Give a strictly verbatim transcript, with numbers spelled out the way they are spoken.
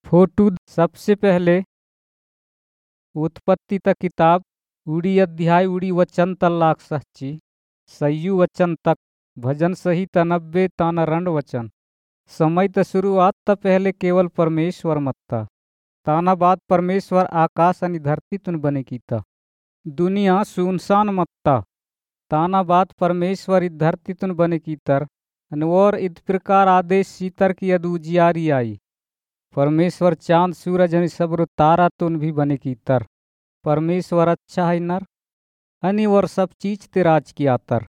photo सबसे पहले उत्पत्ति तक किताब उड़ी अध्याय उड़ी वचन तल्लाक सहची सयु वचन तक भजन सहित नब्बे ताना रंड वचन समय त शुरुआत त पहले केवल परमेश्वर मत्ता ताना बाद परमेश्वर आकाश अनि धरती तुन बने कीता दुनिया सुनसान मत्ता ताना बाद परमेश्वर इस धरती तुन बने कीतर और इस प्रकार आदेश सीतर की यदु उजियारी आई परमेश्वर चांद सूरज अनि सब्र तारा तुन भी बने कीतर परमेश्वर अच्छा है नर अनि और सब चीज ते राज की आतर